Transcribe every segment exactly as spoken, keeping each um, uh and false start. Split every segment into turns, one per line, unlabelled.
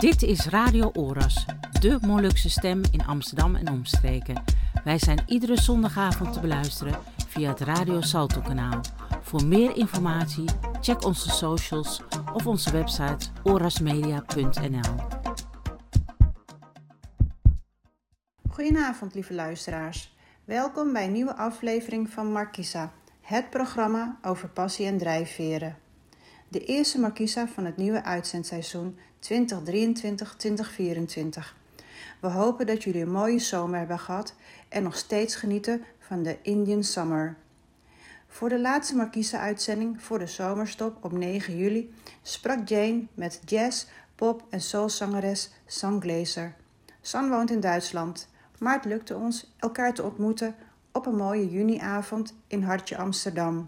Dit is Radio Oras, de Molukse stem in Amsterdam en omstreken. Wij zijn iedere zondagavond te beluisteren via het Radio Salto kanaal. Voor meer informatie check onze socials of onze website orasmedia punt n l.
Goedenavond lieve luisteraars. Welkom bij een nieuwe aflevering van Markisa, het programma over passie en drijfveren. De eerste Markisa van het nieuwe uitzendseizoen twintig drieëntwintig twintig vierentwintig. We hopen dat jullie een mooie zomer hebben gehad en nog steeds genieten van de Indian Summer. Voor de laatste Markisa-uitzending voor de zomerstop op negen juli sprak Jane met jazz, pop en soulzangeres San Glaser. San woont in Duitsland, maar het lukte ons elkaar te ontmoeten op een mooie juniavond in Hartje Amsterdam.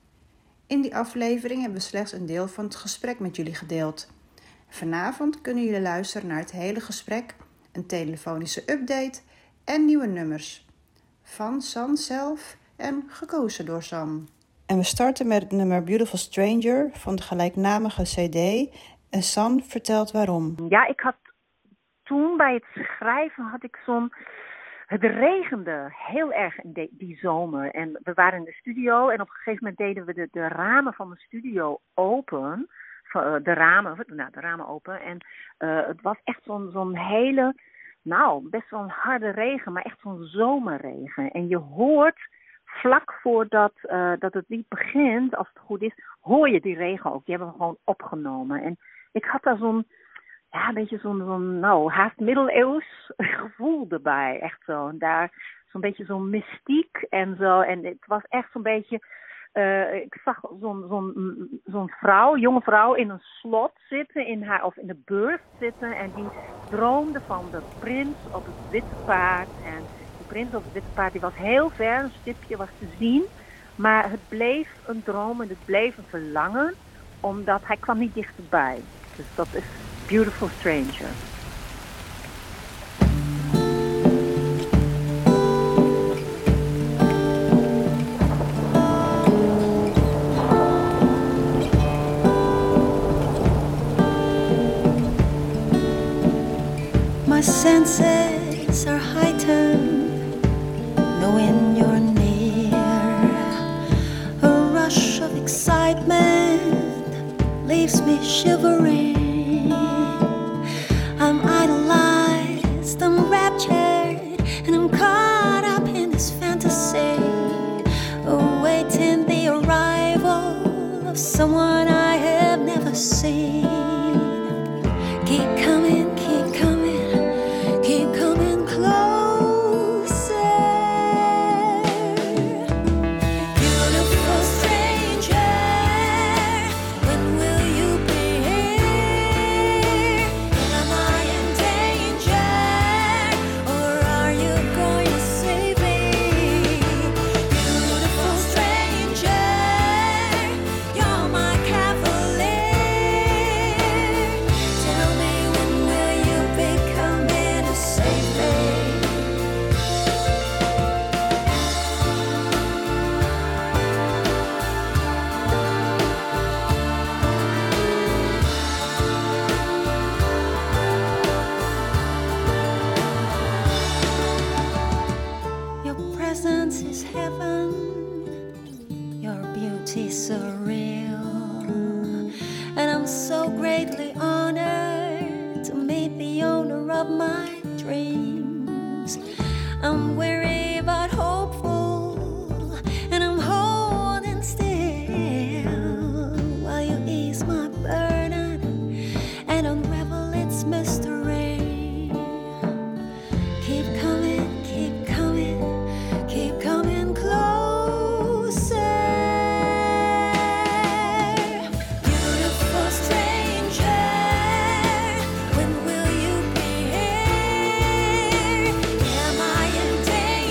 In die aflevering hebben we slechts een deel van het gesprek met jullie gedeeld. Vanavond kunnen jullie luisteren naar het hele gesprek, een telefonische update en nieuwe nummers. Van San zelf en gekozen door San. En we starten met het nummer Beautiful Stranger van de gelijknamige cd. En San vertelt waarom.
Ja, ik had toen bij het schrijven had ik zo'n... Het regende heel erg in de, die zomer en we waren in de studio en op een gegeven moment deden we de, de ramen van de studio open. De ramen, nou, de ramen open en uh, het was echt zo'n, zo'n hele, nou best wel een harde regen, maar echt zo'n zomerregen. En je hoort vlak voordat uh, dat het lied begint, als het goed is, hoor je die regen ook. Die hebben we gewoon opgenomen. En ik had daar zo'n, ja, een beetje zo'n, zo'n nou, haast middeleeuws gevoel erbij. Echt zo. En daar zo'n beetje zo'n mystiek en zo. En het was echt zo'n beetje, uh, ik zag zo'n, zo'n, zo'n vrouw, jonge vrouw in een slot zitten, in haar, of in de burcht zitten. En die droomde van de prins op het witte paard. En die prins op het witte paard, die was heel ver, een stipje was te zien. Maar het bleef een droom en het bleef een verlangen, omdat hij kwam niet dichterbij. Dus dat is Beautiful Stranger.
My senses are heightened, knowing you're near. A rush of excitement leaves me shivering. I'm idolized, I'm raptured, and I'm caught up in this fantasy, awaiting the arrival of someone I have never seen. Keep coming, keep coming, keep coming closer. Beautiful stranger, when will you be here? Am I in danger, or are you going to save me? Beautiful stranger, you're my cavalier. Tell me, when will you be coming to save me? Your presence is heaven, your beauty surreal, and I'm so greatly honored to meet the owner of my dreams. I'm weary but hopeful, and I'm holding still while you ease my burden and unravel its mystery. Keep coming, keep coming, keep coming closer. Beautiful stranger, when will you be here? Am I in danger?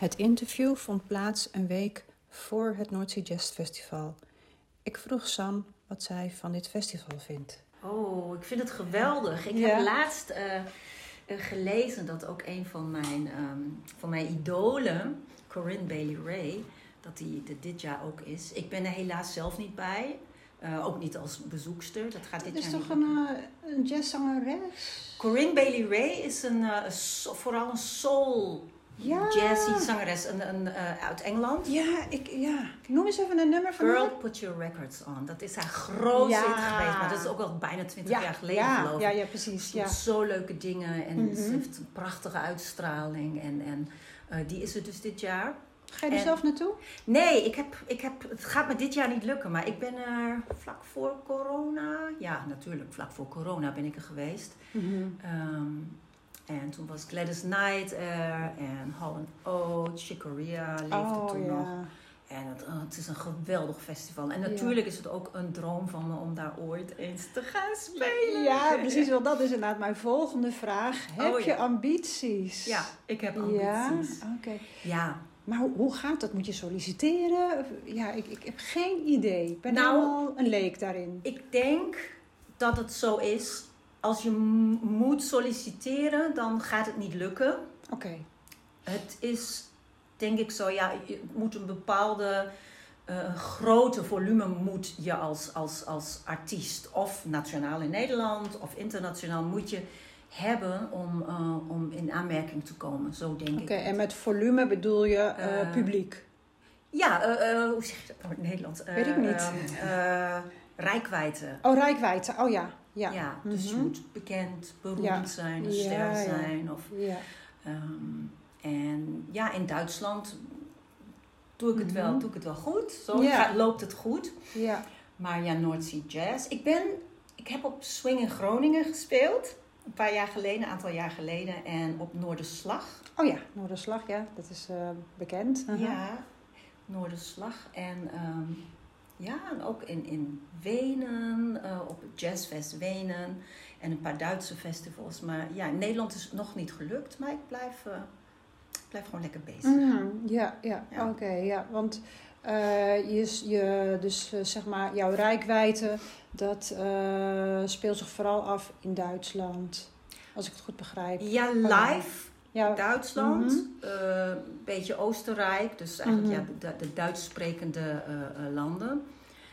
Het interview vond plaats een week voor het Noordzee Jazz Festival. Ik vroeg San wat zij van dit festival vindt.
Oh, ik vind het geweldig. Ik
Ja.
heb laatst uh, uh, gelezen dat ook een van mijn, um, van mijn idolen, Corinne Bailey Rae, dat die er dit jaar ook is. Ik ben er helaas zelf niet bij. Uh, ook niet als bezoekster. Dat gaat dit
Het is
jaar
toch
niet.
een, uh, een jazzzangeres?
Corinne Bailey Rae is een, uh, een so, vooral een soul
Ja.
jazzy zangeres een, een, uh, uit Engeland.
Ja, ik, ja. Noem eens even een nummer van
Girl,
haar.
Put Your Records On. Dat is haar grootste
Ja.
hit geweest. Maar dat is ook al bijna twintig
Ja,
jaar geleden
ja,
geloof ik.
ja, ja, precies.
Ze doet
Ja.
zo leuke dingen en
Mhm.
ze heeft een prachtige uitstraling. En, en uh, die is er dus dit jaar.
Ga je er
En-
zelf naartoe?
Nee, ik heb, ik heb, het gaat me dit jaar niet lukken. Maar ik ben er vlak voor corona. Ja, natuurlijk, vlak voor corona ben ik er geweest.
Mm-hmm.
Um, en toen was Gladys Knight er en Hall and Oates, Chick Corea leefde
Oh
toen nog.
ja.
En het, uh, het is een geweldig festival. En natuurlijk is het ook een droom van me om daar ooit eens te gaan spelen.
Ja, precies. Want dat is inderdaad mijn volgende vraag. Heb
Oh,
je
ja.
ambities?
Ja, ik heb
Ja,
ambities.
oké.
Ja.
Maar hoe, hoe gaat dat? Moet je solliciteren? Of- Ja, ik, ik heb geen idee. Ik ben
Nou,
helemaal een leek daarin.
Ik denk dat het zo is. Als je m- moet solliciteren, dan gaat het niet lukken.
Oké.
Het is, denk ik zo, ja, je moet een bepaalde uh, grote volume moet je als, als, als artiest, of nationaal in Nederland, of internationaal, moet je hebben om, uh, om in aanmerking te komen. Zo denk
Oké,
ik.
en met volume bedoel je uh,
Uh,
publiek?
Ja, uh, uh, hoe zeg je dat nou in het Nederlands? Uh,
Weet ik niet.
Uh, uh, Rijkwijde.
Oh, rijkwijde. Oh ja. Ja,
Ja, dus
Mhm.
je moet bekend, beroemd
Ja.
zijn, een
Ja,
ster
ja.
zijn. Of,
ja.
um, en ja, in Duitsland doe ik het,
Mhm.
wel, doe ik het wel goed. Zo
Ja.
gaat, loopt het goed.
Ja.
Maar ja, Noordzee Jazz. Ik, ben, ik heb op Swing in Groningen gespeeld. Een paar jaar geleden, een aantal jaar geleden. En op Noorderslag.
Oh ja, Noorderslag, ja. Dat is uh, bekend. Uh-huh.
Ja, Noorderslag. En um, ja, en ook in, in Wenen, uh, op het Jazzfest Wenen. En een paar Duitse festivals. Maar ja, in Nederland is het nog niet gelukt. Maar ik blijf, uh, ik blijf gewoon lekker bezig.
Mm, ja, ja,
Ja.
oké. ja. Want uh, je, je, dus, uh, zeg maar, jouw rijkwijde, dat uh, speelt zich vooral af in Duitsland. Als ik het goed begrijp.
Ja, live.
Ja.
Duitsland,
Mhm.
uh, een beetje Oostenrijk, dus eigenlijk
Mhm.
ja, de, de Duits sprekende uh, uh, landen.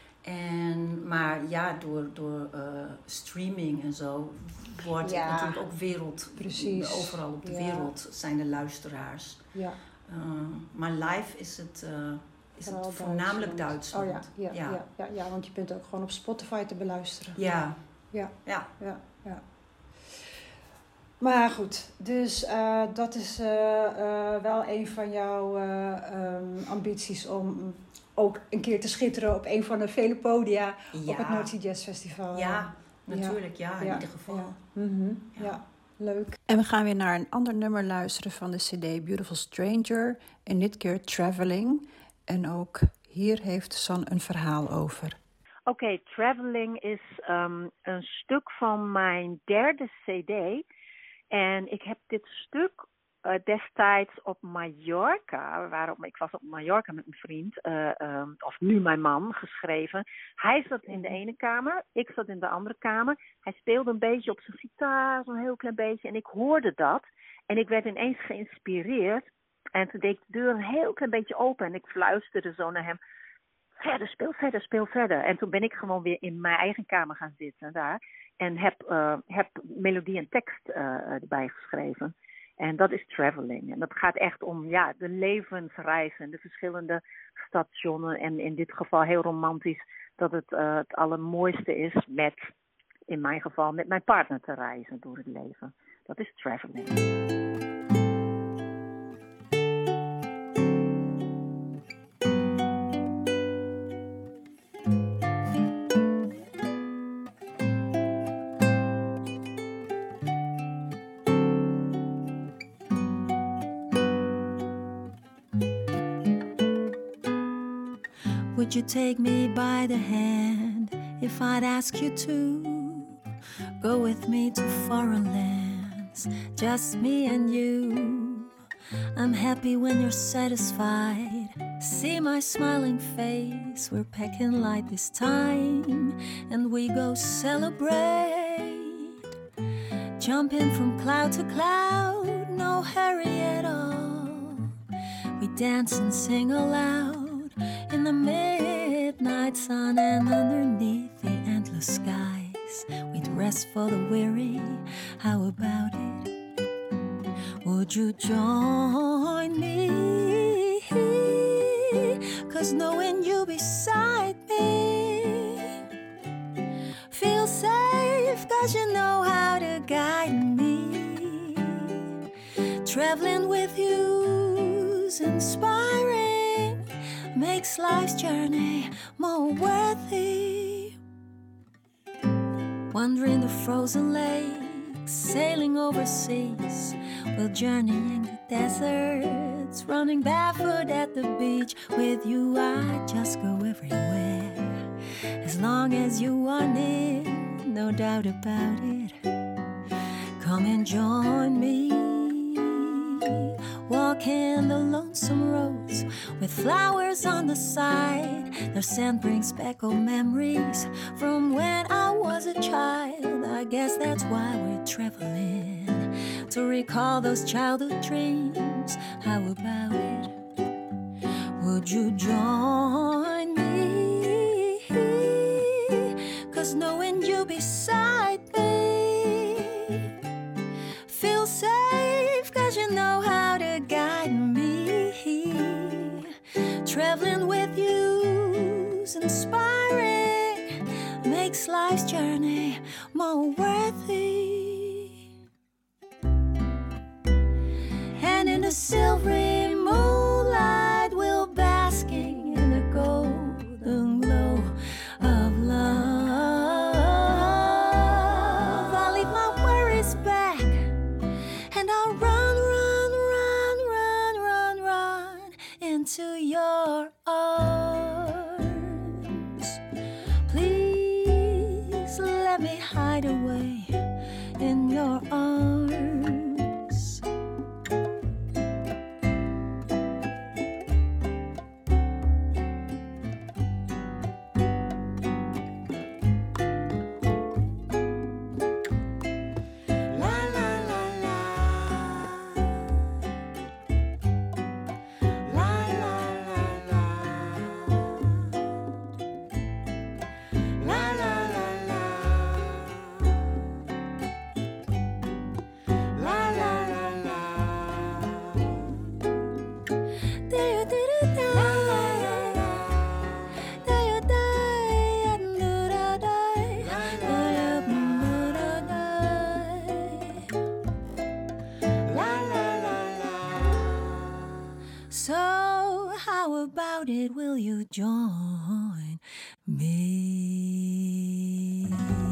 En, maar ja, door, door uh, streaming en zo wordt
Ja.
het natuurlijk ook wereld.
Precies.
Overal op de
Ja.
wereld zijn de luisteraars.
Ja.
Uh, maar live is het, uh, is
Vooral
het voornamelijk Duitsland.
Oh ja ja, ja.
Ja.
Ja, ja, ja, want je bent ook gewoon op Spotify te beluisteren.
Ja.
Ja.
Ja.
Ja, ja. Maar goed, dus uh, dat is uh, uh, wel een van jouw uh, um, ambities om ook een keer te schitteren op een van de vele podia
Ja.
op het Noordzee Jazz Festival.
Ja, natuurlijk. Ja, in
ja,
ieder geval.
Ja. Mm-hmm.
Ja.
Ja, leuk. En we gaan weer naar een ander nummer luisteren van de cd Beautiful Stranger. En dit keer Traveling. En ook hier heeft San een verhaal over.
Oké, okay, Traveling is um, een stuk van mijn derde cd. En ik heb dit stuk uh, destijds op Mallorca, waarop, ik was op Mallorca met mijn vriend, uh, um, of nu mijn man, geschreven. Hij zat in de ene kamer, ik zat in de andere kamer. Hij speelde een beetje op zijn gitaar, zo'n heel klein beetje. En ik hoorde dat. En ik werd ineens geïnspireerd. En toen deed ik de deur een heel klein beetje open. En ik fluisterde zo naar hem. Verder, speel verder, speel verder. En toen ben ik gewoon weer in mijn eigen kamer gaan zitten daar. En heb, uh, heb melodie en tekst uh, erbij geschreven. En dat is Traveling. En dat gaat echt om ja, de levensreizen, de verschillende stationen. En in dit geval heel romantisch dat het uh, het allermooiste is met, in mijn geval, met mijn partner te reizen door het leven. Dat is Traveling.
Would you take me by the hand if I'd ask you to go with me to foreign lands, just me and you? I'm happy when you're satisfied. See my smiling face. We're packing light this time, and we go celebrate. Jumping from cloud to cloud, no hurry at all. We dance and sing aloud in the midnight sun, and underneath the endless skies we'd rest for the weary. How about it? Would you join me? 'Cause knowing you beside me, feel safe 'cause you know how to guide me. Traveling with you's inspiring, makes life's journey more worthy. Wandering the frozen lakes, sailing overseas, we'll journeying the deserts, running barefoot at the beach. With you I just go everywhere, as long as you are near, no doubt about it. Come and join me, walking the lonesome roads with flowers on the side. Their scent brings back old memories from when I was a child. I guess that's why we're traveling, to recall those childhood dreams. How about it? Would you join me? 'Cause knowing you beside me, feel safe 'cause you know how to guide me. Traveling with you's inspiring, makes life's journey more worthy. And in the silvery moonlight, we'll basking in the golden glow of love. I'll leave my worries back, and I'll run, run, run, run, run, run into your arms. Please let me hide away in your arms. So how about it, will you join me?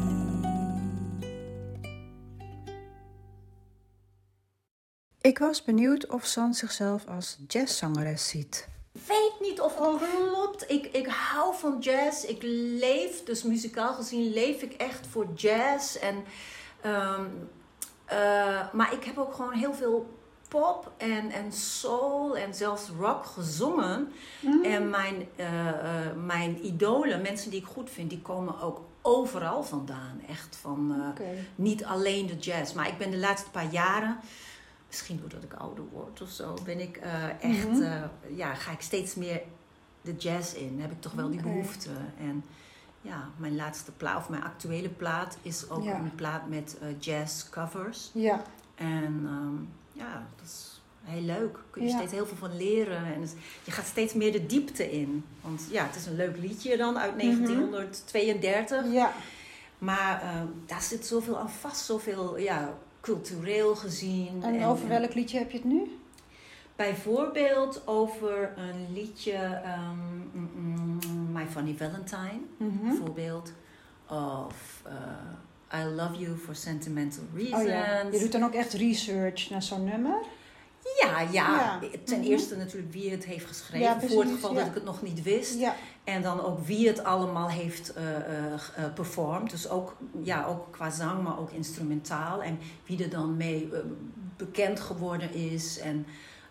Ik was benieuwd of San zichzelf als jazzzangeres ziet.
Ik weet niet of het klopt. Ik, ik hou van jazz. Ik leef, dus muzikaal gezien, leef ik echt voor jazz. En, um, uh, maar ik heb ook gewoon heel veel pop en, en soul en zelfs rock gezongen. Mm. En mijn, uh, uh, mijn idolen, mensen die ik goed vind, die komen ook overal vandaan. Echt van, uh, okay. Niet alleen de jazz. Maar ik ben de laatste paar jaren, misschien doordat ik ouder word of zo, ben ik uh, echt, mm-hmm. uh, ja, ga ik steeds meer de jazz in. Heb ik toch wel okay. die behoefte. En ja, mijn laatste plaat, of mijn actuele plaat, is ook ja. een plaat met uh, jazz covers. Ja. En um, ja, dat is heel leuk. Kun je ja. steeds heel veel van leren. En het, je gaat steeds meer de diepte in. Want ja, het is een leuk liedje dan uit negentien tweeëndertig. Ja. Maar uh, daar zit zoveel aan vast. Zoveel, ja, cultureel gezien.
En over en, welk liedje heb je het nu?
Bijvoorbeeld over een liedje, um, mm, mm, My Funny Valentine. Mm-hmm. Bijvoorbeeld. Of uh, I Love You for Sentimental Reasons. Oh ja.
Je doet dan ook echt research naar zo'n nummer?
Ja, ja. ja. Ten mm-hmm. eerste natuurlijk wie het heeft geschreven. Ja, voor het geval ja. dat ik het nog niet wist. Ja. En dan ook wie het allemaal heeft uh, uh, uh, performed. Dus ook, ja, ook qua zang, maar ook instrumentaal. En wie er dan mee uh, bekend geworden is. En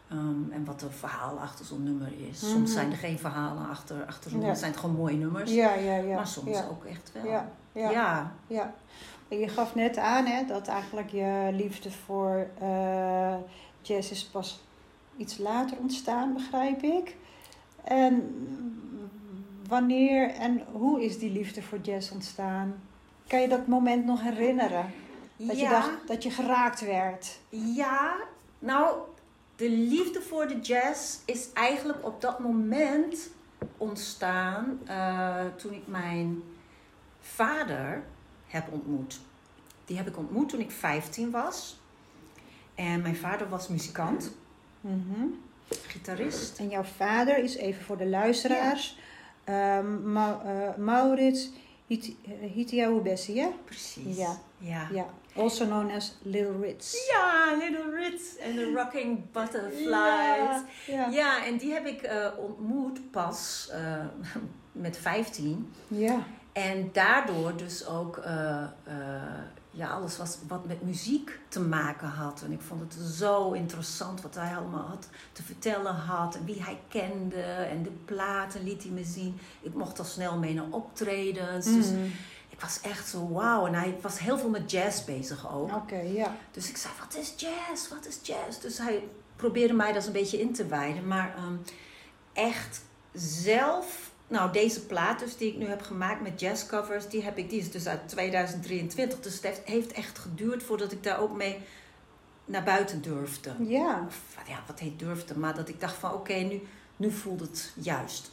Um, en wat er verhaal achter zo'n nummer is.
Mm-hmm.
Soms zijn er geen verhalen achter, achter zo'n
Ja.
nummer. Zijn het gewoon mooie nummers.
Ja, ja, ja.
Maar soms
ja.
ook echt wel.
Ja, ja.
Ja.
Ja. En je gaf net aan hè, dat eigenlijk je liefde voor uh, jazz is pas iets later ontstaan, begrijp ik. En wanneer en hoe is die liefde voor jazz ontstaan? Kan je dat moment nog herinneren? Dat
ja.
je dacht dat je geraakt werd?
Ja, nou, de liefde voor de jazz is eigenlijk op dat moment ontstaan uh, toen ik mijn vader heb ontmoet. Die heb ik ontmoet toen ik vijftien was. En mijn vader was muzikant,
Mm-hmm.
gitarist.
En jouw vader is, even voor de luisteraars, ja. um, Ma- uh, Maurits Hitiaoubessi, hè?
Precies.
Ja.
Ja.
Ja. Also known as Little Ritz.
Ja, Little Ritz en de Rocking Butterflies.
Ja, ja.
Ja, en die heb ik uh, ontmoet pas uh, met vijftien.
Ja.
En daardoor dus ook uh, uh, ja, alles was wat met muziek te maken had. En ik vond het zo interessant wat hij allemaal had te vertellen had. En wie hij kende. En de platen liet hij me zien. Ik mocht al snel mee naar optredens.
Mm.
Dus ik was echt zo wauw. En hij was heel veel met jazz bezig ook.
Oké, okay, ja.
Dus ik zei, wat is jazz? Wat is jazz? Dus hij probeerde mij dat een beetje in te wijden. Maar um, echt zelf... Nou, deze plaat dus die ik nu heb gemaakt met jazzcovers, die heb ik, die is dus uit tweeduizend drieëntwintig. Dus het heeft, heeft echt geduurd voordat ik daar ook mee naar buiten durfde.
Ja.
Of, ja, wat heet durfde? Maar dat ik dacht van, oké, okay, nu, nu voelt het juist.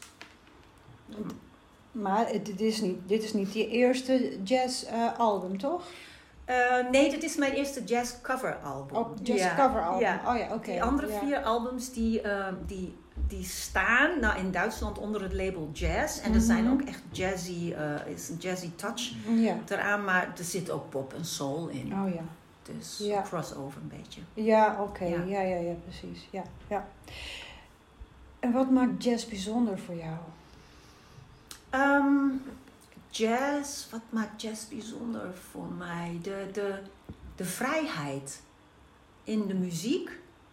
Maar dit is niet, dit is niet je eerste jazz uh, album, toch?
Uh, nee, dit is mijn eerste jazz cover album.
Oh, jazz
ja.
cover album.
Ja.
Oh ja, oké. Okay.
Die andere
ja.
vier albums die, uh, die, die staan nou, in Duitsland onder het label jazz. En mm-hmm. er zijn ook echt jazzy, uh, is een jazzy touch
ja.
eraan. Maar er zit ook pop en soul in.
Oh ja.
Dus
ja.
crossover een beetje.
Ja, oké. Okay.
Ja.
Ja, ja, ja, precies. Ja, ja. En wat maakt jazz bijzonder voor jou?
Um, jazz, wat maakt jazz bijzonder voor mij? De, de, de vrijheid in de muziek.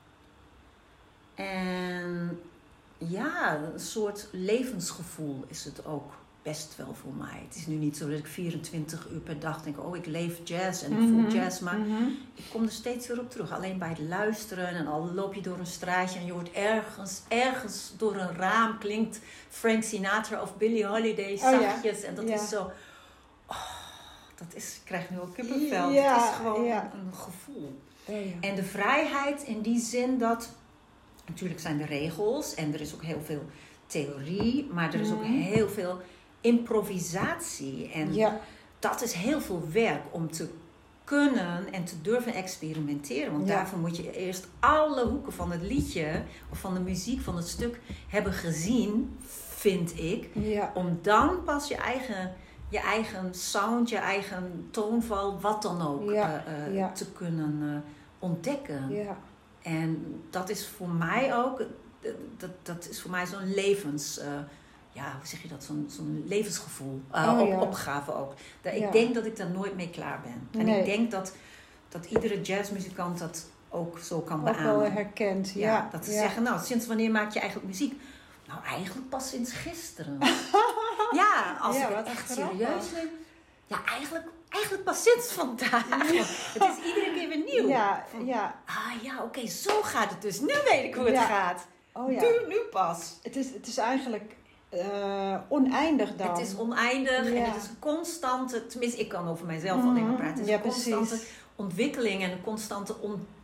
En ja, een soort levensgevoel is het ook best wel voor mij. Het is nu niet zo dat ik vierentwintig uur per dag denk, oh ik leef jazz en ik
mm-hmm.
voel jazz. Maar
mm-hmm.
ik kom er steeds weer op terug. Alleen bij het luisteren en al loop je door een straatje en je hoort ergens, ergens door een raam klinkt Frank Sinatra of Billie Holiday zachtjes. Oh, ja. En dat ja. is zo, oh, dat is, ik krijg nu al kippenvel.
Ja,
het is gewoon
ja.
een gevoel.
Oh, ja.
En de vrijheid in die zin dat, natuurlijk zijn er regels en er is ook heel veel theorie, maar er is ook heel veel improvisatie. En
ja.
dat is heel veel werk om te kunnen en te durven experimenteren. Want ja. daarvoor moet je eerst alle hoeken van het liedje of van de muziek van het stuk hebben gezien, vind ik.
Ja.
Om dan pas je eigen, je eigen sound, je eigen toonval, wat dan ook,
ja.
uh, uh,
ja.
te kunnen uh, ontdekken.
Ja.
En dat is voor mij ook, dat, dat is voor mij zo'n levens... Uh, ja, hoe zeg je dat? Zo'n, zo'n levensgevoel. Uh,
oh,
op,
ja.
opgave ook. Dat,
ja.
Ik denk dat ik daar nooit mee klaar ben.
Nee.
En ik denk dat, dat iedere jazzmuzikant dat ook zo kan
ook
beamen.
wel herkent, ja.
ja dat ze
ja.
zeggen, nou, sinds wanneer maak je eigenlijk muziek? Nou, eigenlijk pas sinds gisteren. ja, als
ja,
ik het echt
grappig.
serieus neem. Ja, eigenlijk, eigenlijk pas sinds vandaag. Ja. Het is iedere keer weer nieuw.
Ja, ja.
Ah ja, oké, okay, zo gaat het dus. Nu weet ik hoe het
ja.
gaat.
Oh, ja.
Nu, nu pas.
Het is, het is eigenlijk... Uh, oneindig dan.
Het is oneindig
ja.
en het is een constante, tenminste ik kan over mijzelf mm-hmm. alleen maar praten. Het is
ja,
een constante
precies.
ontwikkeling en een constante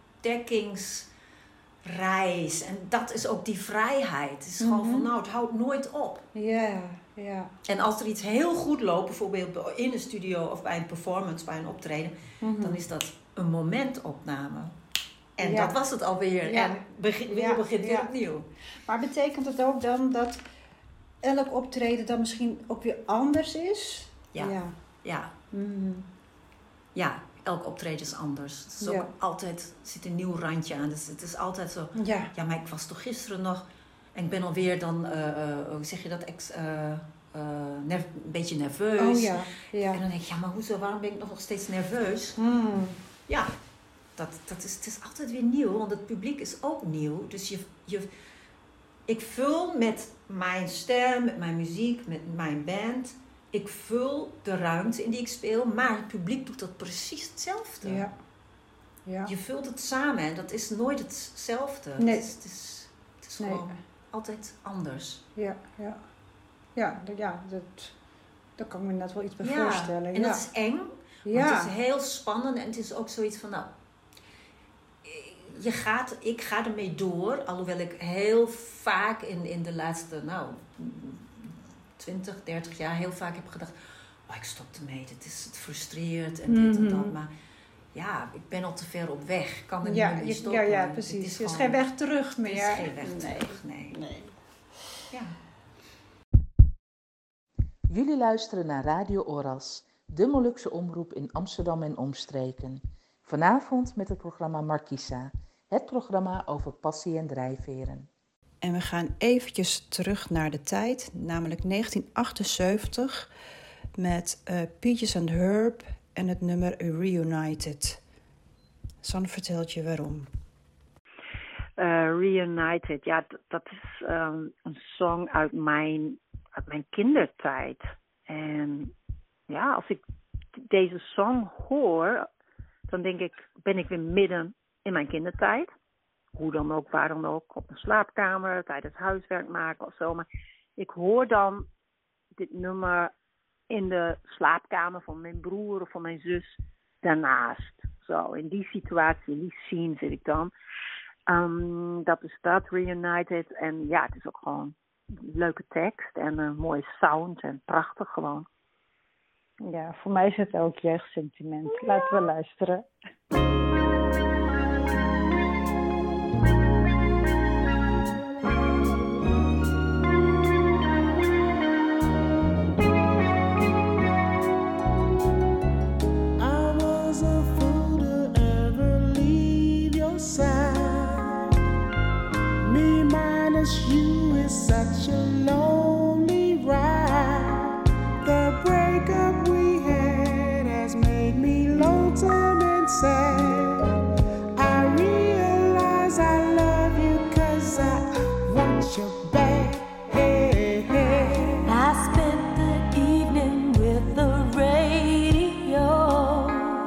ontdekkingsreis. En dat is ook die vrijheid. Het is mm-hmm. gewoon van nou, het houdt nooit op.
Ja, ja.
En als er iets heel goed loopt, bijvoorbeeld in een studio of bij een performance, bij een optreden, mm-hmm. dan is dat een momentopname. En ja. dat was het alweer.
Ja.
En begin, weer ja. begint weer
ja.
opnieuw.
Maar betekent het ook dan dat elk optreden dan misschien ook weer anders is?
Ja. Ja. Ja.
Mm.
ja elk optreden is anders. Het is ook ja. altijd, er zit een nieuw randje aan. Dus het is altijd zo,
ja.
ja, maar ik was toch gisteren nog, en ik ben alweer dan, uh, uh, hoe zeg je dat, ex, uh, uh, nerv, een beetje nerveus.
Oh ja, ja.
En dan denk ik, ja, maar hoezo, waarom ben ik nog steeds nerveus?
Mm.
Ja, dat, dat is, het is altijd weer nieuw, want het publiek is ook nieuw. Dus je, je, ik vul met mijn stem, met mijn muziek, met mijn band... Ik vul de ruimte in die ik speel, maar het publiek doet dat precies hetzelfde.
Ja. Ja.
Je vult het samen en dat is nooit hetzelfde.
Nee.
Het is, het is, het is
Nee.
gewoon altijd anders.
Ja, ja. Ja, d- ja dat, daar kan ik me net wel iets bij
Ja,
voorstellen.
en
ja.
dat is eng.
ja.
Want het is heel spannend en het is ook zoiets van, nou, je gaat, ik ga ermee door, alhoewel ik heel vaak in, in de laatste, nou, twintig, dertig jaar heel vaak heb gedacht, oh, ik stop ermee, dit is, het frustreert en dit en dat, maar ja, ik ben al te ver op weg, ik kan er
ja,
niet meer
je-
stoppen.
ja, ja,
Het
precies.
is
Er is
gewoon-
geen weg terug
Er
meer.
is geen weg
Nee.
terug, nee.
Nee.
Ja.
Jullie luisteren naar Radio Oras, de Molukse omroep in Amsterdam en omstreken. Vanavond met het programma Markisa, het programma over passie en drijfveren.
En we gaan eventjes terug naar de tijd, namelijk negentien achtenzeventig... met uh, Peaches and Herb en het nummer Reunited. Sanne vertelt je waarom.
Uh, Reunited, ja, d- dat is um, een song uit mijn, uit mijn kindertijd. En ja, als ik d- deze song hoor, dan denk ik, ben ik weer midden in mijn kindertijd. Hoe dan ook, waar dan ook, op mijn slaapkamer, tijdens huiswerk maken of zo. Maar ik hoor dan dit nummer in de slaapkamer van mijn broer of van mijn zus daarnaast. Zo, in die situatie, in die scene zit ik dan. Um, dat is dat, Reunited. En ja, het is ook gewoon een leuke tekst en een mooie sound en prachtig gewoon.
Ja, voor mij is het ook jeugdsentiment. Laten we luisteren.
I was a fool to ever leave your side. Me minus you is such a lonely ride. The breakup we had has made me lonesome and sad. I realize I love you 'cause I want you back. Hey, hey.
I spent the evening with the radio.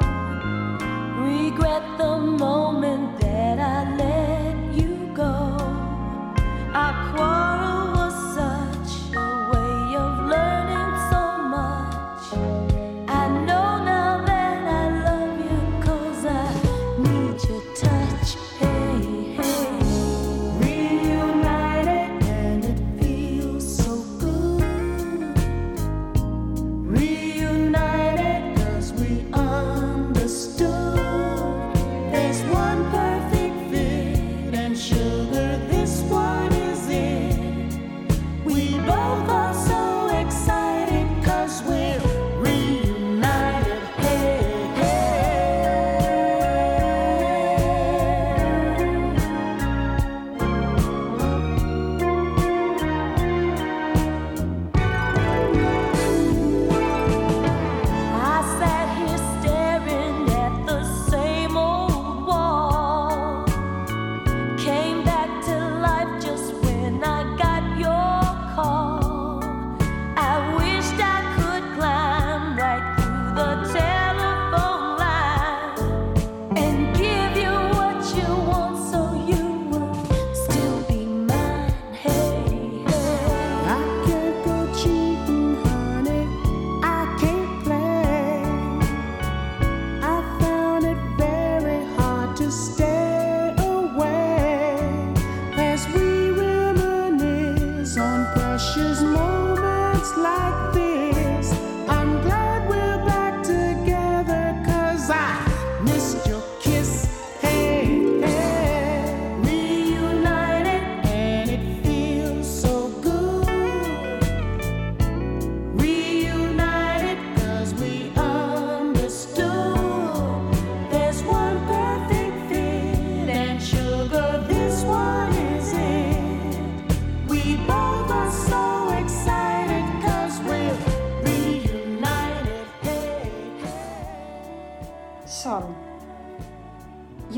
Regret the moment that I let you go. Our quarrel was such a way of learning so much. I know now that I love you 'cause I need your touch. Hey, hey.
Reunited and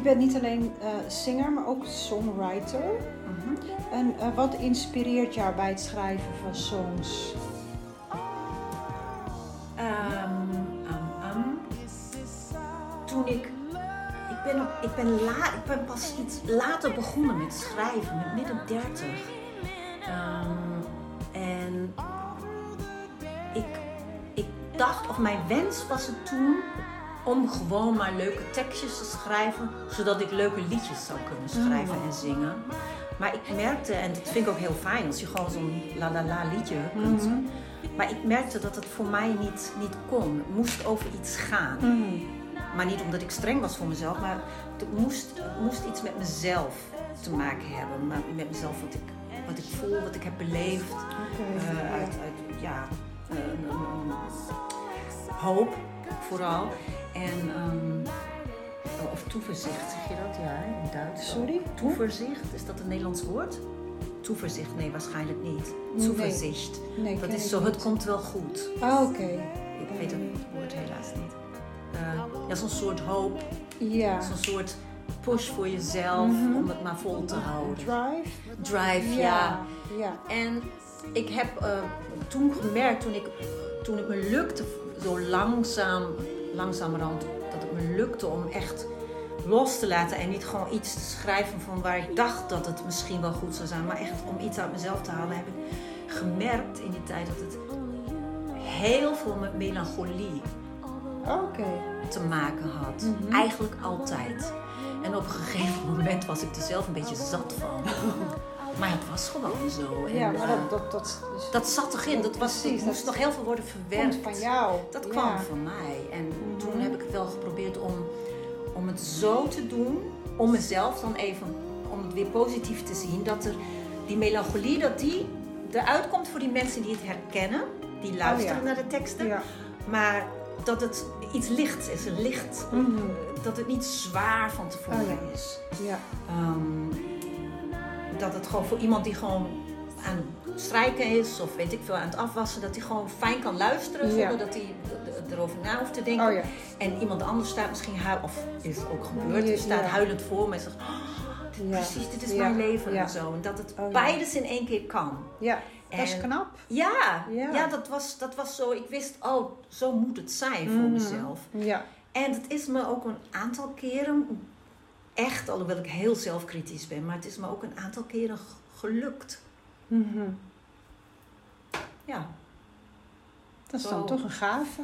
je bent niet alleen uh, zanger, maar ook songwriter.
Mm-hmm.
En uh, wat inspireert jou bij het schrijven van songs?
Um, um, um. Toen ik... Ik ben, ik, ben la, ik ben pas iets later begonnen met schrijven, met midden dertig. Um, en ik, ik dacht, of mijn wens was het toen om gewoon maar leuke tekstjes te schrijven, zodat ik leuke liedjes zou kunnen schrijven mm. en zingen. Maar ik merkte, en dat vind ik ook heel fijn, als je gewoon zo'n la la la liedje kunt. Mm-hmm. Maar ik merkte dat het voor mij niet, niet kon. Het moest over iets gaan. Mm. Maar niet omdat ik streng was voor mezelf, maar het moest, het moest iets met mezelf te maken hebben. Maar met mezelf, wat ik, wat ik voel, wat ik heb beleefd. Okay, uh, uit, uit ja, uh, een, een hoop vooral. En, um, of toeverzicht, zeg je dat? Ja, in Duits.
Sorry?
Toeverzicht, is dat een Nederlands woord? Toeverzicht, nee, waarschijnlijk niet. Toeverzicht. Nee. Nee, dat is zo, het komt wel goed.
Ah, oké. Okay.
Ik weet het woord helaas niet. Uh, ja, zo'n soort hoop.
Ja.
Zo'n soort push voor jezelf mm-hmm. om het maar vol te houden.
Drive?
Drive, ja.
ja. ja.
En ik heb uh, toen gemerkt, toen, ik, toen het me lukte, zo langzaam, langzamerhand, dat het me lukte om echt los te laten en niet gewoon iets te schrijven van waar ik dacht dat het misschien wel goed zou zijn, maar echt om iets uit mezelf te halen, heb ik gemerkt in die tijd dat het heel veel met melancholie
okay.
te maken had. Mm-hmm. Eigenlijk altijd. En op een gegeven moment was ik er zelf een beetje zat van. Maar het was gewoon zo. En,
ja, maar dat,
uh,
dat, dat, dus,
dat zat erin. Dat, was, precies, dat moest nog heel veel worden verwerkt.
Van jou.
Dat kwam ja. van mij. En mm-hmm. toen heb ik het wel geprobeerd om, om het zo te doen. Om mezelf dan even, om het weer positief te zien. Dat er die melancholie, dat die eruit komt voor die mensen die het herkennen. Die luisteren oh, ja. naar de teksten. Ja. Maar dat het iets lichts is. Een licht. Mm-hmm. Dat het niet zwaar van tevoren oh, ja. is.
Ja.
Um, dat het gewoon voor iemand die gewoon aan het strijken is of weet ik veel aan het afwassen, dat hij gewoon fijn kan luisteren ja. zonder dat hij erover na hoeft te denken.
Oh, ja.
En iemand anders staat misschien huilend, of is het ook gebeurd, ja. staat huilend voor me en zegt, oh, dit, ja. precies, dit is ja. mijn leven ja. en zo. En dat het oh, beides ja. in één keer kan.
Ja, en, dat is knap.
Ja, ja. ja dat, was, dat was zo, ik wist, oh, zo moet het zijn voor mm. mezelf.
Ja.
En het is me ook een aantal keren echt, alhoewel ik heel zelfkritisch ben, maar het is me ook een aantal keren gelukt.
Mm-hmm.
Ja.
Dat is Zo. dan toch een gave.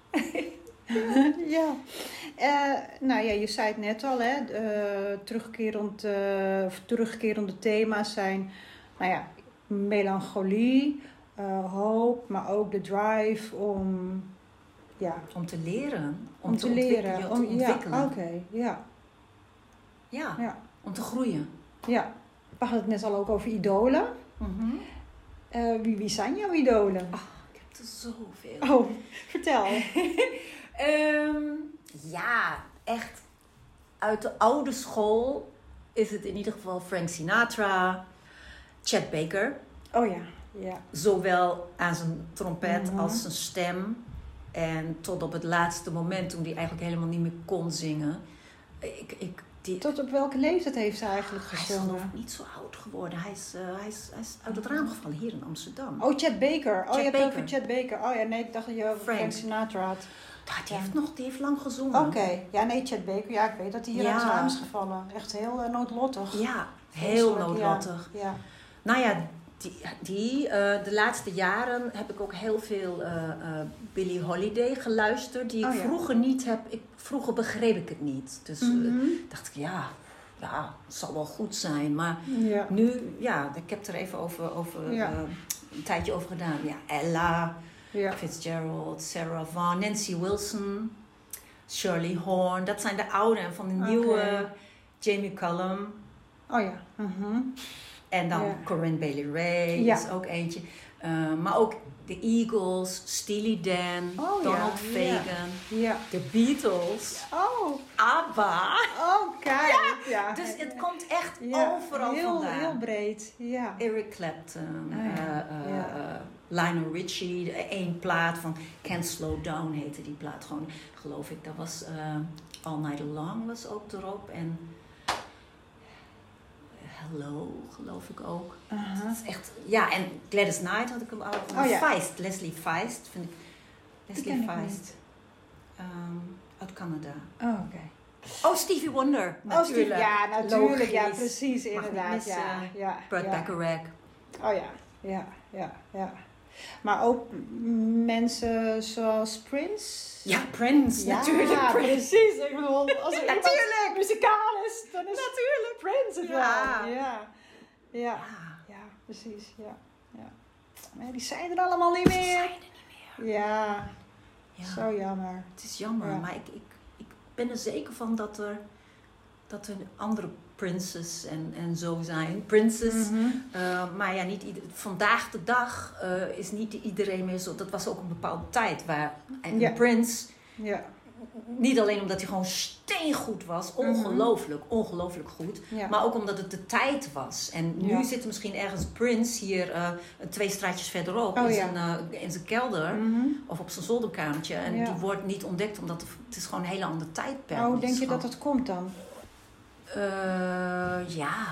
ja. Uh, nou ja, je zei het net al, hè. Uh, terugkerend, uh, terugkerende thema's zijn, nou ja, melancholie, uh, hoop, maar ook de drive om, ja.
Om te leren. Om,
om
te,
te leren.
Om te
om,
ontwikkelen.
Ja, oké, okay, ja.
Ja,
ja,
om te groeien.
Ja, we hadden het net al ook over idolen.
Mm-hmm.
Uh, wie, wie zijn jouw idolen?
Oh, ik heb er zoveel.
Oh, vertel.
um, ja, echt uit de oude school is het in ieder geval Frank Sinatra, Chet Baker.
Oh ja, ja.
Zowel aan zijn trompet mm-hmm. als zijn stem. En tot op het laatste moment toen hij eigenlijk helemaal niet meer kon zingen. Ik... ik Die,
Tot op welke leeftijd heeft ze eigenlijk gezongen?
Hij is nog niet zo oud geworden. Hij is, uh, hij, is, hij is uit het raam gevallen hier in Amsterdam.
Oh, Chet Baker. Oh,
Chet
je hebt
Baker.
het over Chet Baker. Oh ja, nee, ik dacht dat je over
Frank,
Frank Sinatra had.
Ja, die, ja. heeft nog, die heeft lang gezongen.
Oké. Okay. Ja, nee, Chet Baker. Ja, ik weet dat hij hier ja. uit het raam is gevallen. Echt heel uh, noodlottig.
Ja, heel noodlottig.
Ja. Ja.
Nou ja, die, die uh, de laatste jaren heb ik ook heel veel uh, uh, Billie Holiday geluisterd. Die ik oh, ja. vroeger niet heb. Ik, vroeger begreep ik het niet. Dus mm-hmm. uh, dacht ik, ja... Ja, het zal wel goed zijn. Maar ja. nu, ja, ik heb er even over, over ja. uh, een tijdje over gedaan. Ja, Ella, ja. Fitzgerald, Sarah Vaughan, Nancy Wilson, Shirley Horn. Dat zijn de oude en van de okay. nieuwe Jamie Cullum.
Oh ja. Uh-huh.
En dan ja. Corinne Bailey Rae
ja.
is ook eentje. Uh, maar ook de Eagles, Steely Dan,
oh,
Donald
ja,
Fagen,
ja. Ja.
de Beatles,
oh.
ABBA.
Oh, kijk. Ja.
Ja. Dus het komt echt
ja.
overal
heel,
vandaan.
Heel breed, ja.
Eric Clapton,
oh, ja.
uh, uh,
ja.
uh, Lionel Richie, één plaat van Can't Slow Down heette die plaat gewoon, geloof ik. Dat was uh, All Night Long was ook erop en Hello, geloof ik ook.
Uh-huh.
Het is echt, ja, en Gladys Knight had ik hem ook.
Oh, ja.
Feist, Leslie Feist, vind ik. Leslie Feist. Um, uit Canada.
Oh, oké. Okay.
Oh, Stevie Wonder, natuurlijk.
Oh, Stevie, ja, natuurlijk.
Logisch.
Ja, precies, inderdaad. Ja, ja,
Burt
ja.
Bacharach.
Oh ja, ja, ja, ja. Maar ook mensen zoals Prince.
Ja, Prince,
ja,
natuurlijk.
Ja,
Prince.
precies. Ik bedoel, als er
natuurlijk
muzikaal is, dan is
natuurlijk
Prince het
ja.
wel. Ja. Ja. Ja, ja, precies. Ja. Ja. Maar die zijn er allemaal niet meer.
Die zijn er niet meer.
Ja.
Ja.
Zo jammer.
Het is jammer,
ja.
maar ik, ik, ik ben er zeker van dat er, dat er andere princes en, en zo zijn. Princes.
Mm-hmm.
Uh, maar ja, niet ieder, vandaag de dag uh, is niet iedereen meer zo. Dat was ook een bepaalde tijd waar een
ja.
prins...
Ja.
Niet alleen omdat hij gewoon steengoed was. Ongelooflijk, ongelooflijk goed.
Ja.
Maar ook omdat het de tijd was. En nu
ja.
zit er misschien ergens Prince hier uh, twee straatjes verderop.
Oh,
in,
ja.
zijn, uh, in zijn kelder.
Mm-hmm.
Of op zijn zolderkamertje. En
ja.
die wordt niet ontdekt omdat het is gewoon een hele andere tijdperk.
Oh, denk je
gewoon...
dat het komt dan?
Uh, ja...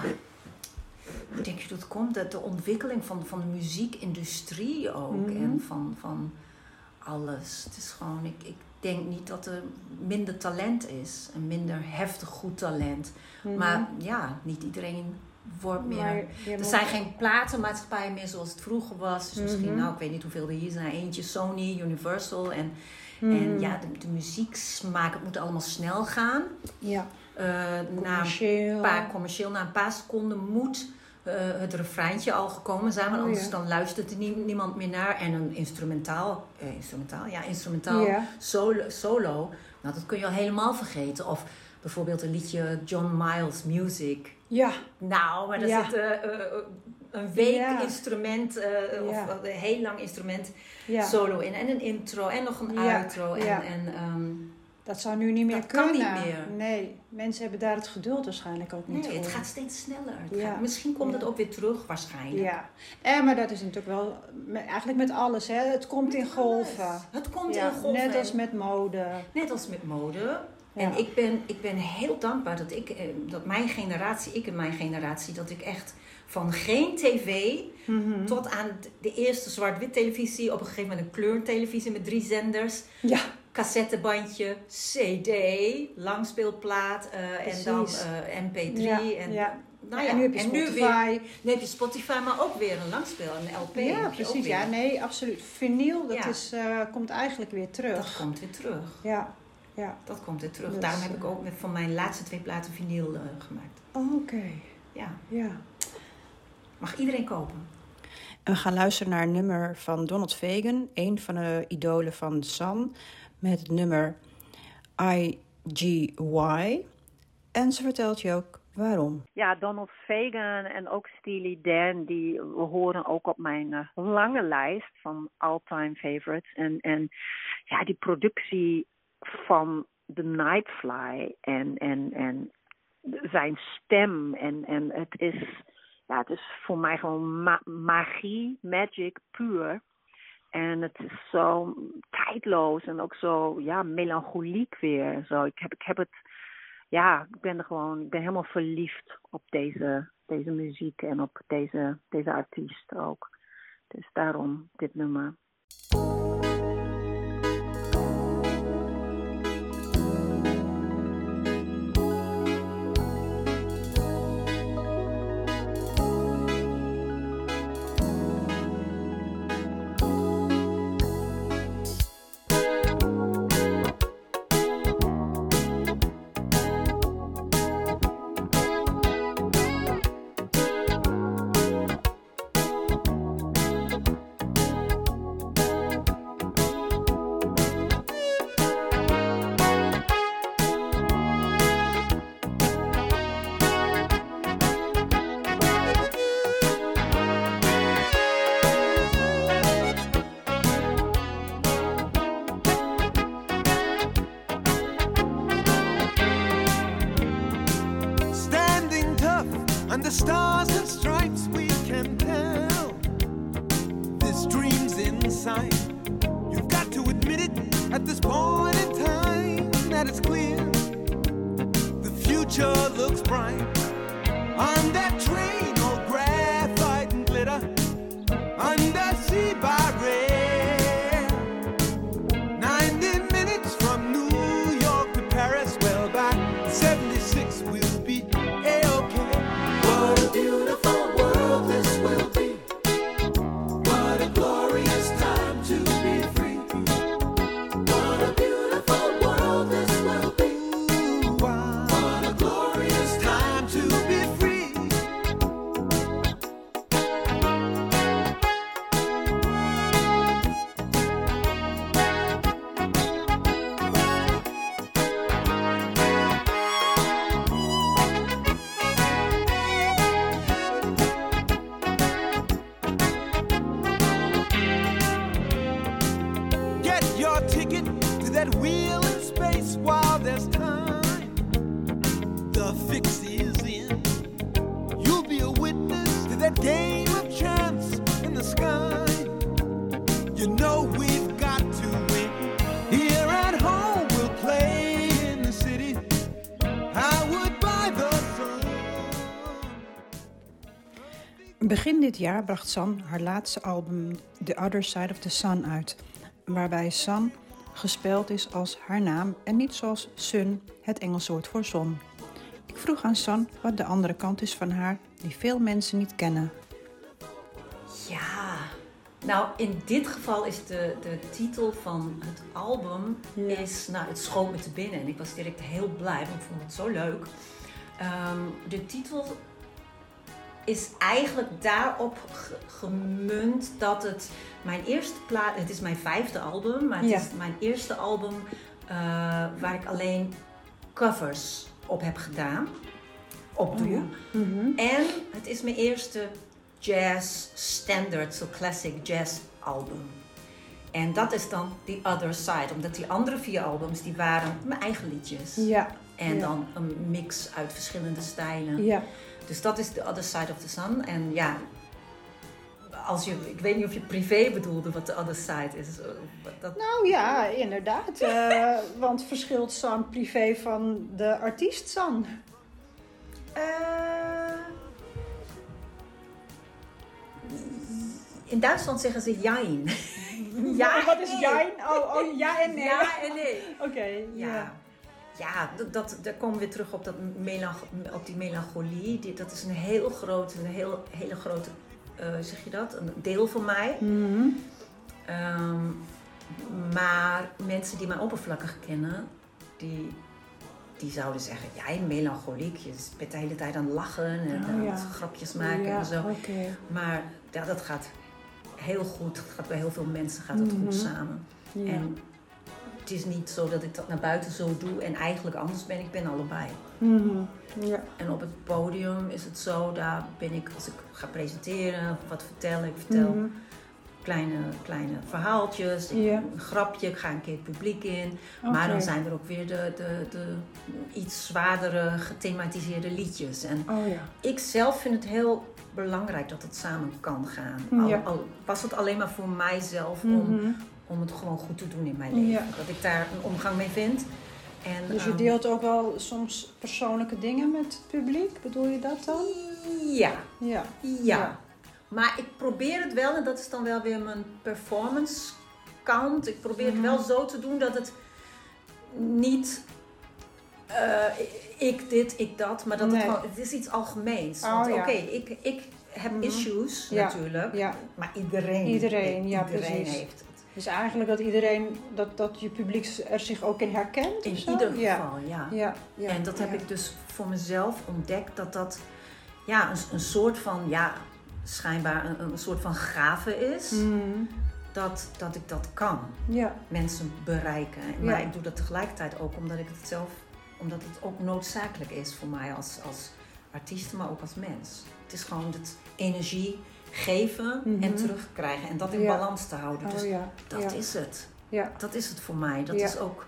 Ik denk je dat het komt? Dat de ontwikkeling van, van de muziekindustrie ook.
Mm-hmm.
En van, van alles. Het is gewoon... Ik, ik denk niet dat er minder talent is. En minder heftig goed talent. Mm-hmm. Maar ja, niet iedereen wordt meer...
Maar,
er moet... zijn geen platenmaatschappijen meer zoals het vroeger was. Dus mm-hmm. misschien, nou, ik weet niet hoeveel er hier zijn. Eentje Sony, Universal. En, mm-hmm. en ja, de, de muzieksmaak, het moet allemaal snel gaan.
Ja.
Uh, na een paar commercieel, na een paar seconden moet uh, het refreintje al gekomen zijn, want
oh,
anders
ja.
dan luistert er nie, niemand meer naar. En een instrumentaal, uh, instrumentaal, ja, instrumentaal
ja.
solo, solo, nou dat kun je al helemaal vergeten. Of bijvoorbeeld een liedje John Miles Music.
Ja.
Nou, maar daar
ja.
zit uh, uh, een week
ja.
instrument, uh,
ja.
of een heel lang instrument
ja.
solo in. En een intro en nog een
ja.
outro. En,
ja.
en, um,
dat zou nu niet meer
dat
kunnen.
kan niet meer.
Nee, mensen hebben daar het geduld waarschijnlijk ook niet
nee,
voor.
het gaat steeds sneller. Het
ja.
gaat, misschien komt
ja.
het ook weer terug, waarschijnlijk.
Ja, en, maar dat is natuurlijk wel, eigenlijk met alles, hè. Het komt
met
in golven.
Alles. Het komt
ja,
in golven.
Net als met mode.
Net als met mode.
Ja.
En ik ben, ik ben heel dankbaar dat ik, dat mijn generatie, ik en mijn generatie, dat ik echt van geen tv
mm-hmm.
tot aan de eerste zwart-wit televisie, op een gegeven moment een kleurtelevisie met drie zenders.
Ja.
Cassettebandje, C D, langspeelplaat uh, en dan uh, M P drie.
Ja,
en,
ja.
Nou ja,
en nu heb je
en
Spotify.
Nu, weer, nu heb je Spotify, maar ook weer een langspeel, een L P.
Ja, precies. Ja, nee, absoluut. Vinyl, dat
ja.
is, uh, komt eigenlijk weer terug.
Dat komt weer terug.
Ja, ja.
Dat komt weer terug.
Dus,
Daarom heb ik ook met, van mijn laatste twee platen vinyl uh, gemaakt.
Oh, oké. Okay.
Ja.
ja.
Mag iedereen kopen.
En we gaan luisteren naar een nummer van Donald Fagen, een van de idolen van San, met het nummer I G Y. En ze vertelt je ook waarom.
Ja, Donald Fagen en ook Steely Dan, die horen ook op mijn uh, lange lijst van all-time favorites. En, en ja, die productie van The Nightfly en, en, en zijn stem. En, en het is, ja, het is voor mij gewoon ma- magie, magic puur. En het is zo tijdloos en ook zo, ja, melancholiek weer. Zo, ik heb, ik heb het, ja, ik ben er gewoon, ik ben helemaal verliefd op deze, deze muziek en op deze, deze artiest ook. Dus daarom dit nummer.
stars and stripes we can tell. This dream's inside. You've got to admit it at this point in time that it's clear. The future looks bright. On that train, all graphite and glitter. Undersea by rail. Ninety minutes from New York to Paris. Well, by seventy-six we'll be A-okay. What a beautiful world this will be. What a glorious time to be free. What a beautiful world this will be. What a glorious time to be free. Get your ticket to that wheel in space while there's time. The fix is in. You'll be a witness to that game of chance in the sky. You know we've got to win. Here at home we'll play in the city. I would buy the sun.
Begin dit jaar bracht San haar laatste album The Other Side of the Sun uit, waarbij San gespeld is als haar naam en niet zoals Sun, het Engelse woord voor zon. Ik vroeg aan San wat de andere kant is van haar die veel mensen niet kennen.
Ja, nou in dit geval is de, de titel van het album,
Ja.
is, nou het schoot me te binnen en ik was direct heel blij, want ik vond het zo leuk. Ehm, de titel is eigenlijk daarop ge- gemunt dat het mijn eerste plaat, het is mijn vijfde album, maar het
Ja.
is mijn eerste album uh, waar ik alleen covers op heb gedaan, op doe.
ja. Mhm.
En het is mijn eerste jazz standard, zo classic jazz album. En dat is dan The Other Side, omdat die andere vier albums die waren mijn eigen liedjes.
Ja.
En
ja.
dan een mix uit verschillende stijlen.
Ja.
Dus dat is The Other Side of the Sun. En ja, als je, ik weet niet of je privé bedoelde wat The Other Side is. Dat,
Nou ja, inderdaad. eh, want verschilt San privé van de artiest San?
Eh, in Duitsland zeggen ze jein. Ja,
Wat is
nee.
jij? Oh, oh, ja en nee.
Ja en nee.
Oké,
Ja,
ja.
ja dat, dat, daar komen we weer terug op, dat melanch- op die melancholie. Die, dat is een heel groot, een heel, hele grote, uh, zeg je dat, een deel van mij.
Mhm.
Um, maar mensen die mij oppervlakkig kennen, die, die zouden zeggen, jij melancholiek, je bent de hele tijd aan het lachen en
Oh,
aan
ja.
het grapjes maken
ja,
en zo.
oké.
Maar ja, dat gaat heel goed, het gaat bij heel veel mensen gaat het
Mhm.
goed samen.
Ja.
En het is niet zo dat ik dat naar buiten zo doe en eigenlijk anders ben. Ik ben allebei.
Mhm. Ja.
En op het podium is het zo, daar ben ik, als ik ga presenteren, wat vertellen, ik vertel
Mhm.
kleine, kleine verhaaltjes, ik,
Ja.
een grapje, ik ga een keer het publiek in.
Oké.
Maar dan zijn er ook weer de, de, de iets zwaardere gethematiseerde liedjes. En
Oh ja.
ik zelf vind het heel belangrijk dat het samen kan gaan.
Ja.
Al, al was het alleen maar voor mijzelf om,
Mhm.
om het gewoon goed te doen in mijn leven.
Ja.
Dat ik daar een omgang mee vind. En,
Dus je
ehm,
deelt ook wel soms persoonlijke dingen met het publiek? Bedoel je dat dan?
Ja,
Ja.
ja.
Ja.
Maar ik probeer het wel, en dat is dan wel weer mijn performance kant. Ik probeer het wel zo te doen dat het niet eh, ik dit, ik dat, maar dat
Nee.
het gewoon, het is iets algemeens.
Oh,
Want
ja.
oké, ik, ik heb
Mhm.
issues
Ja.
natuurlijk,
Ja.
maar iedereen,
Iedereen, ja,
iedereen
precies.
heeft het.
Dus eigenlijk dat iedereen, dat, dat je publiek er zich ook in herkent?
In
of zo?
ieder
Ja.
geval, ja.
Ja. Ja.
En dat heb
ja.
ik dus voor mezelf ontdekt, dat dat ja, een, een soort van, ja, schijnbaar een, een soort van gave is.
Mhm.
Dat, dat ik dat kan,
Ja.
mensen bereiken. Maar
Ja.
ik doe dat tegelijkertijd ook omdat ik het zelf, omdat het ook noodzakelijk is voor mij als, als artiest, maar ook als mens. Het is gewoon het energie geven
Mhm.
en terugkrijgen en dat in
Ja.
balans te houden.
Oh
Dus
ja.
dat
ja.
is het.
Ja.
Dat is het voor mij. Dat
Ja.
is ook,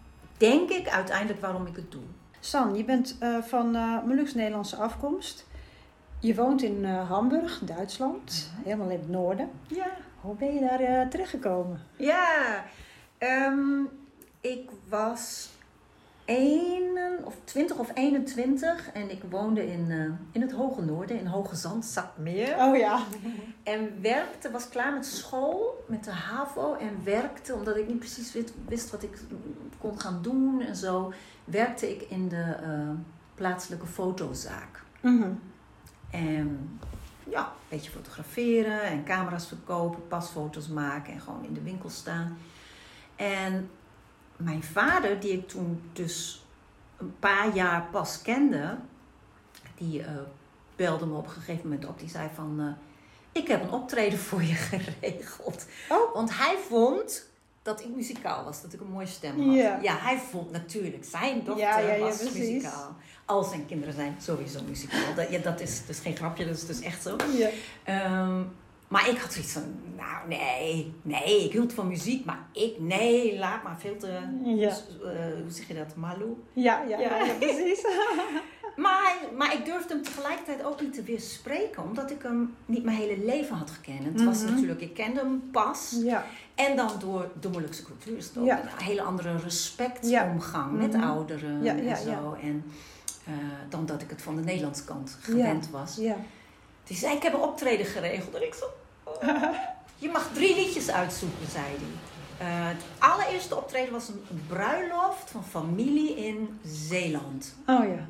denk ik, uiteindelijk waarom ik het doe.
San, je bent eh, van uh, Molukse Nederlandse afkomst. Je woont in uh, Hamburg, Duitsland, uh-huh. helemaal in het noorden.
Ja.
Hoe ben je daar uh, terechtgekomen?
Ja, um, ik was een, of twintig of eenentwintig en ik woonde in, uh, in het Hoge Noorden, in Hoge Zand, Sapmeer.
Oh ja.
En werkte, was klaar met school, met de HAVO en werkte, omdat ik niet precies wist, wist wat ik kon gaan doen en zo, werkte ik in de uh, plaatselijke fotozaak.
Mm-hmm.
En ja, een beetje fotograferen en camera's verkopen, pasfoto's maken en gewoon in de winkel staan. En mijn vader, die ik toen dus een paar jaar pas kende, die uh, belde me op een gegeven moment op. Die zei van, uh, ik heb een optreden voor je geregeld.
Oh.
Want hij vond dat ik muzikaal was, dat ik een mooie stem had.
Ja,
ja hij vond natuurlijk, zijn dochter
ja, ja, ja,
was
precies.
muzikaal. Al zijn kinderen zijn sowieso muzikaal. Dat, ja, dat, is, dat is geen grapje, dat is dus echt zo.
Ja.
Um, maar ik had zoiets van, nou nee, nee, ik hield van muziek, maar ik, nee, laat maar veel te,
ja.
uh, hoe zeg je dat, malou?
Ja, ja, ja. ja precies.
maar, maar ik durfde hem tegelijkertijd ook niet te weerspreken, omdat ik hem niet mijn hele leven had gekend. Het was mm-hmm. natuurlijk, ik kende hem pas.
Ja.
En dan door de Molukse cultuur is het ook ja. een hele andere respectomgang ja. met
mm-hmm.
ouderen
ja,
en
ja,
zo.
Ja.
En uh, dan dat ik het van de Nederlandse kant gewend
ja.
was.
Ja.
Dus hij zei, ik heb een optreden geregeld. En ik zo, oh, je mag drie liedjes uitzoeken, zei hij. Uh, het allereerste optreden was een, een bruiloft van familie in Zeeland.
Oh ja.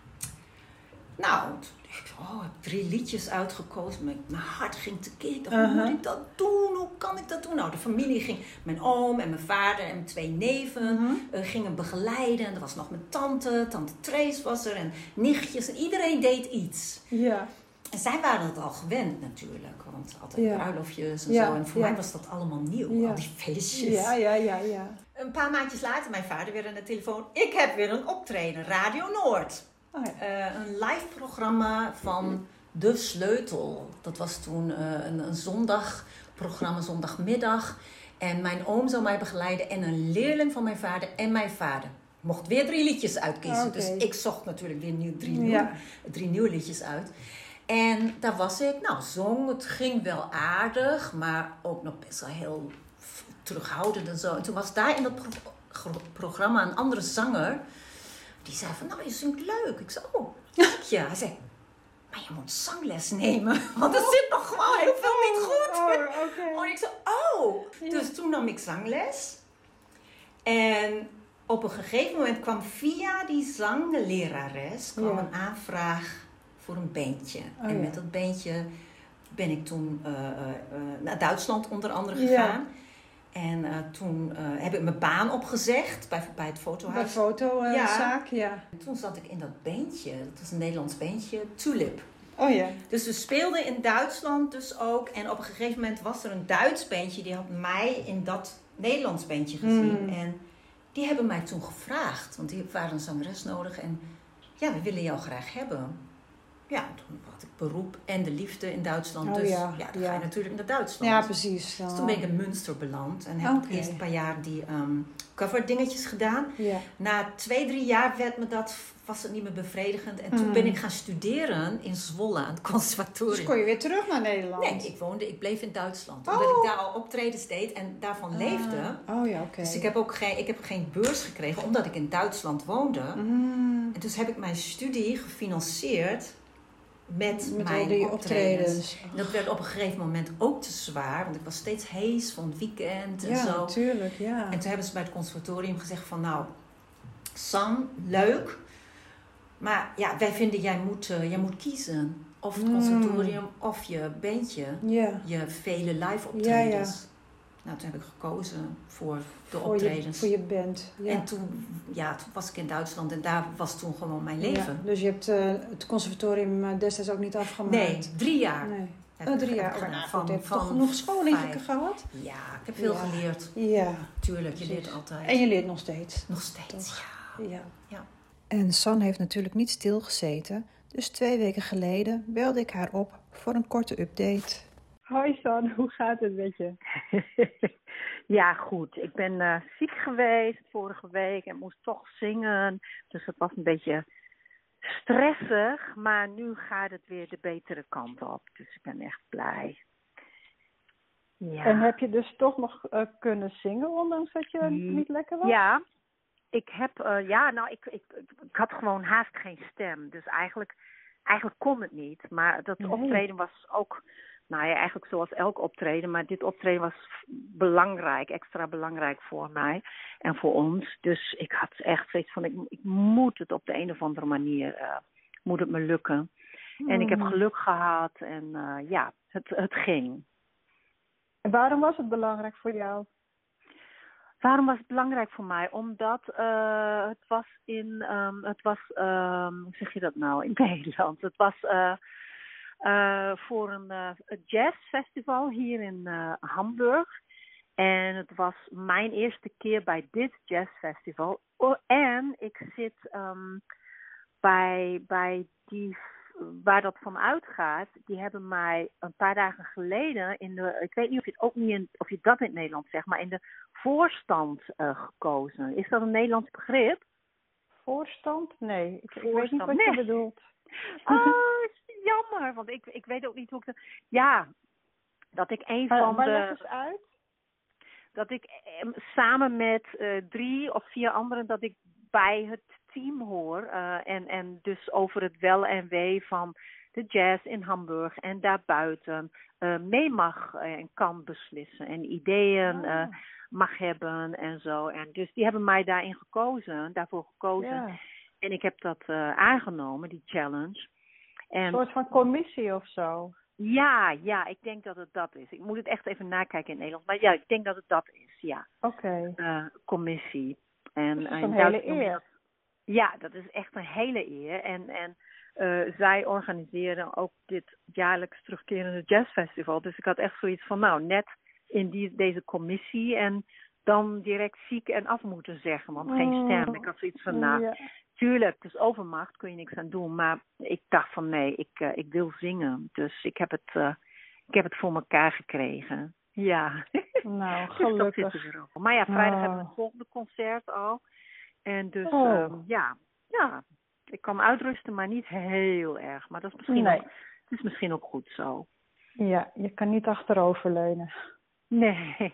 Nou, ik, oh, ik heb drie liedjes uitgekozen. Mijn, mijn hart ging tekeer. Ik dacht,
uh-huh.
hoe moet ik dat doen? Hoe kan ik dat doen? Nou, de familie ging, mijn oom en mijn vader en mijn twee neven uh-huh. uh, gingen begeleiden. En er was nog mijn tante, tante Trace was er en nichtjes. En iedereen deed iets.
Ja.
En zij waren het al gewend natuurlijk. Want altijd
ja.
bruiloftjes en
ja.
zo. En voor
ja.
mij was dat allemaal nieuw.
Ja.
Al die feestjes.
Ja, ja, ja, ja.
Een paar maandjes later, mijn vader weer aan de telefoon. Ik heb weer een optreden. Radio Noord.
Oh ja.
uh, een live programma van De Sleutel. Dat was toen uh, een, een zondagprogramma, zondagmiddag. En mijn oom zou mij begeleiden. En een leerling van mijn vader en mijn vader. Mocht weer drie liedjes uitkiezen.
Okay.
Dus ik zocht natuurlijk weer nieuw, drie, nieuw,
ja.
drie nieuwe liedjes uit. En daar was ik, nou zong, het ging wel aardig, maar ook nog best wel heel terughoudend en zo. En toen was daar in dat pro- programma een andere zanger, die zei van, nou je zingt leuk. Ik zei, oh, dank je. Hij zei, maar je moet zangles nemen, want er zit nog gewoon heel veel niet goed.
Oh, okay.
Oh, en ik zei, oh. Ja. Dus toen nam ik zangles. En op een gegeven moment kwam via die zanglerares kwam
ja.
een aanvraag voor een bandje.
Oh,
en
ja.
met dat bandje ben ik toen uh, uh, naar Duitsland onder andere gegaan. Ja. En uh, toen uh, heb ik mijn baan opgezegd bij, bij het fotohuis.
Bij fotozaak, uh, ja.
ja. En toen zat ik in dat bandje. Dat was een Nederlands bandje, Tulip.
Oh ja.
Dus we speelden in Duitsland dus ook. En op een gegeven moment was er een Duits bandje. Die had mij in dat Nederlands bandje gezien. Mm. En die hebben mij toen gevraagd. Want die waren een zangeres nodig. En ja, we willen jou graag hebben. Ja, toen had ik beroep en de liefde in Duitsland.
Oh,
dus
ja,
ja, dan
ja.
ga je natuurlijk naar Duitsland.
Ja, precies.
Dan... Dus toen ben ik in Münster beland. En heb
okay.
ik eerst een paar jaar die um, cover dingetjes gedaan.
Ja.
Na twee, drie jaar werd me dat, was het niet meer bevredigend. En toen mm. ben ik gaan studeren in Zwolle aan het conservatorium.
Dus kon je weer terug naar Nederland?
Nee, ik woonde, ik bleef in Duitsland.
Oh.
Omdat ik daar al optredens deed en daarvan uh. leefde.
Oh ja, oké. Okay.
Dus ik heb ook geen, ik heb geen beurs gekregen omdat ik in Duitsland woonde.
Mm.
En dus heb ik mijn studie gefinancierd met,
met
mijn
al die
optredens.
optredens.
En dat werd op een gegeven moment ook te zwaar, want ik was steeds hees van het weekend en
ja,
zo.
Ja, natuurlijk, ja.
En toen hebben ze bij het conservatorium gezegd van, nou, Sam, leuk, maar ja, wij vinden jij moet, uh, jij moet kiezen. Of het conservatorium, mm. of je bandje,
ja.
je vele live optredens.
Ja, ja.
Nou, toen heb ik gekozen voor de
voor
optredens.
Je, voor je band. Ja.
En toen, ja, toen was ik in Duitsland en daar was toen gewoon mijn leven.
Ja, dus je hebt uh, het conservatorium destijds ook niet afgemaakt?
Nee, drie jaar.
Nee.
Heb
oh,
ik,
drie jaar.
Heb
oh, nou,
van,
goed, heb je
van
toch genoeg scholing
vijf.
gehad?
Ja, ik heb veel
ja.
geleerd.
Ja.
Tuurlijk, je
Precies.
leert altijd.
En je leert nog steeds.
Nog steeds, ja.
ja.
ja.
En San heeft natuurlijk niet stilgezeten. Dus twee weken geleden belde ik haar op voor een korte update.
Hoi San, hoe gaat het met je?
Ja, goed. Ik ben uh, ziek geweest vorige week en moest toch zingen. Dus het was een beetje stressig, maar nu gaat het weer de betere kant op. Dus ik ben echt blij. Ja.
En heb je dus toch nog uh, kunnen zingen, ondanks dat je
Mm,
niet lekker was?
Ja, ik heb, uh, ja, nou, ik, ik, ik had gewoon haast geen stem. Dus eigenlijk, eigenlijk kon het niet. Maar dat
Nee.
optreden was ook, nou ja, eigenlijk zoals elk optreden. Maar dit optreden was belangrijk, extra belangrijk voor mij en voor ons. Dus ik had echt zoiets van, ik, ik moet het op de een of andere manier, uh, moet het me lukken. Mm. En ik heb geluk gehad en uh, ja, het, het ging.
En waarom was het belangrijk voor jou?
Waarom was het belangrijk voor mij? Omdat uh, het was in, um, het was, um, hoe zeg je dat nou, in Nederland. Het was uh, uh, voor een uh, jazzfestival hier in uh, Hamburg. En het was mijn eerste keer bij dit jazzfestival. Oh, en ik zit um, bij, bij die, waar dat van uitgaat. Die hebben mij een paar dagen geleden in de, ik weet niet of je het ook niet in, of je dat in het Nederlands zegt, maar in de voorstand uh, gekozen. Is dat een Nederlands begrip?
Voorstand? Nee, ik,
Voorstand.
ik weet niet wat
nee.
je bedoelt.
Oh, jammer, want ik, ik weet ook niet hoe ik dat... Ja, dat ik een
maar,
van
maar
de...
leg eens uit.
Dat ik eh, samen met uh, drie of vier anderen, dat ik bij het team hoor. Uh, en, en dus over het wel en wee van de jazz in Hamburg en daarbuiten uh, mee mag en kan beslissen. En ideeën uh, mag hebben en zo. En dus die hebben mij daarin gekozen, daarvoor gekozen.
Ja.
En ik heb dat uh, aangenomen, die challenge. En,
een soort van commissie of zo.
Ja, ja, ik denk dat het dat is. Ik moet het echt even nakijken in het Nederlands. Maar ja, ik denk dat het dat is, ja.
Oké. Okay.
Uh, commissie. En,
dat is
en
een hele eer.
Dat, ja, dat is echt een hele eer. En, en uh, zij organiseren ook dit jaarlijks terugkerende jazzfestival. Dus ik had echt zoiets van, nou, net in die, deze commissie en dan direct ziek en af moeten zeggen. Want geen stem. Ik had zoiets van, nou... Ja. Tuurlijk, dus overmacht kun je niks aan doen. Maar ik dacht van nee, ik, uh, ik wil zingen. Dus ik heb het, uh, ik heb het voor elkaar gekregen. Ja.
Nou, gelukkig.
Dus maar ja, vrijdag
oh.
hebben we het volgende concert al. En dus
oh.
um, ja, ja, ik kan uitrusten, maar niet heel erg. Maar dat is misschien,
nee.
ook, het is misschien ook goed zo.
Ja, je kan niet achteroverleunen.
Nee.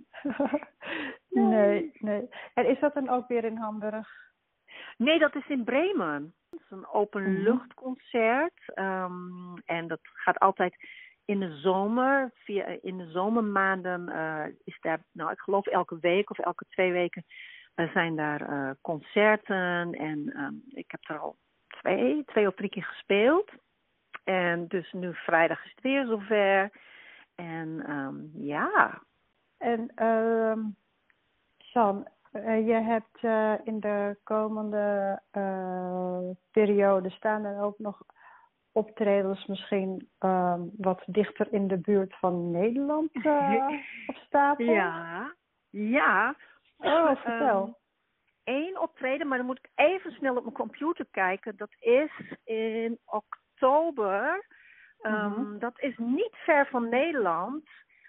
nee, nee. En is dat dan ook weer in Hamburg?
Nee, dat is in Bremen. Het is een openluchtconcert. Um, en dat gaat altijd in de zomer. Via, in de zomermaanden uh, is daar, nou ik geloof elke week of elke twee weken uh, zijn daar uh, concerten. En um, ik heb er al twee, twee of drie keer gespeeld. En dus nu vrijdag is het weer zover. En um, ja.
En um, San... Uh, je hebt uh, in de komende uh, periode staan er ook nog optredens misschien uh, wat dichter in de buurt van Nederland uh, op stapel?
Ja, ja.
Oh, vertel.
Um, Eén optreden, maar dan moet ik even snel op mijn computer kijken. Dat is in oktober. Um, mm-hmm. Dat is niet ver van Nederland.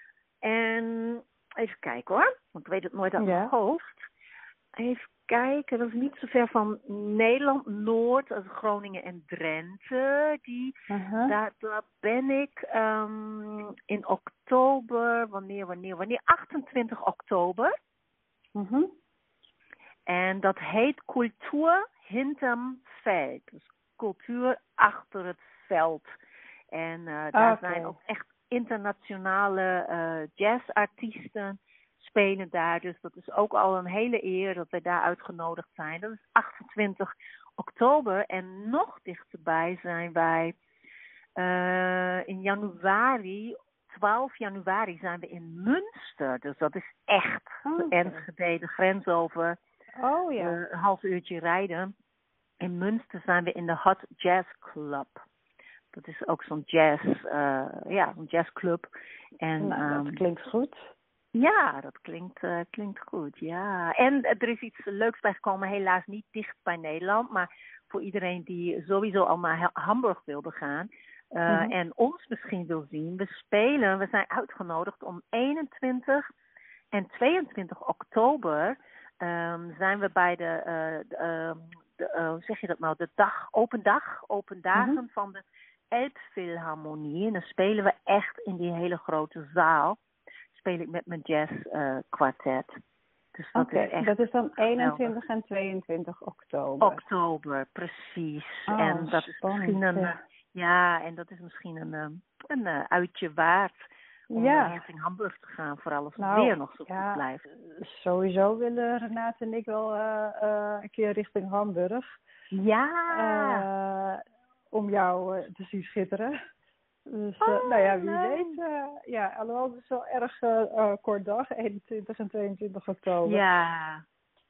En even kijken hoor, want ik weet het nooit uit
ja.
mijn hoofd. Even kijken, dat is niet zo ver van Nederland, Noord, also Groningen en Drenthe. Die, uh-huh. daar, daar ben ik um, in oktober, wanneer, wanneer, wanneer? achtentwintig oktober.
Uh-huh.
En dat heet Cultuur hinterm Veld. Dus cultuur achter het veld. En uh, daar okay. zijn ook echt internationale uh, jazzartiesten spelen daar. Dus dat is ook al een hele eer dat wij daar uitgenodigd zijn. Dat is achtentwintig oktober. En nog dichterbij zijn wij uh, in januari, twaalf januari zijn we in Münster. Dus dat is echt okay. Enschede, de grens over.
Oh ja.
Uh, een half uurtje rijden. In Münster zijn we in de Hot Jazz Club. Dat is ook zo'n jazz, uh, ja, een jazzclub. En,
nou, dat
um,
klinkt goed.
Ja, dat klinkt, uh, klinkt goed, ja. En uh, er is iets leuks bij gekomen, helaas niet dicht bij Nederland, maar voor iedereen die sowieso al naar Hamburg wilde gaan uh, mm-hmm. en ons misschien wil zien. We spelen, we zijn uitgenodigd om eenentwintig en tweeëntwintig oktober um, zijn we bij de, uh, de, uh, de, uh, hoe zeg je dat nou, de dag, open dag, open dagen
Mm-hmm.
van de Elbphilharmonie. En dan spelen we echt in die hele grote zaal. Speel ik met mijn jazzkwartet. Uh, dus dat
Oké,
is echt
dat is dan eenentwintig
geweldig.
en tweeëntwintig oktober.
Oktober, precies.
Oh,
en dat is
spannend,
misschien een,
ja.
uh, ja, en dat is misschien een, uh, een uh, uitje waard om
Ja.
uh, richting Hamburg te gaan, vooral als het
Nou,
weer nog zo
ja.
goed blijft.
Sowieso willen Renate en ik wel uh, uh, een keer richting Hamburg.
Ja.
Uh, om jou uh, te zien schitteren. Dus uh,
Oh,
nou ja, wie
leuk.
weet. Uh, ja, alhoewel het is wel erg uh, uh, kort dag, eenentwintig en tweeëntwintig oktober.
Ja.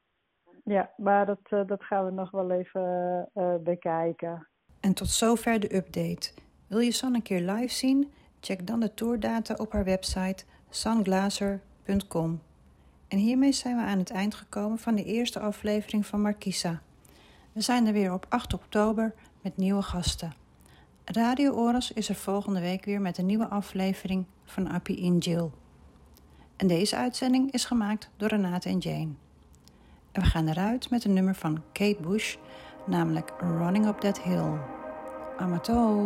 Ja, maar dat, uh, dat gaan we nog wel even uh, bekijken.
En tot zover de update. Wil je San een keer live zien? Check dan de tourdata op haar website san glaser punt com. En hiermee zijn we aan het eind gekomen van de eerste aflevering van Markisa. We zijn er weer op acht oktober met nieuwe gasten. Radio Oras is er volgende week weer met een nieuwe aflevering van Appie in Jill. En deze uitzending is gemaakt door Renate en Jane. En we gaan eruit met een nummer van Kate Bush, namelijk Running Up That Hill. Amato!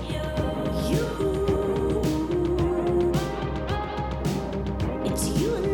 It's you and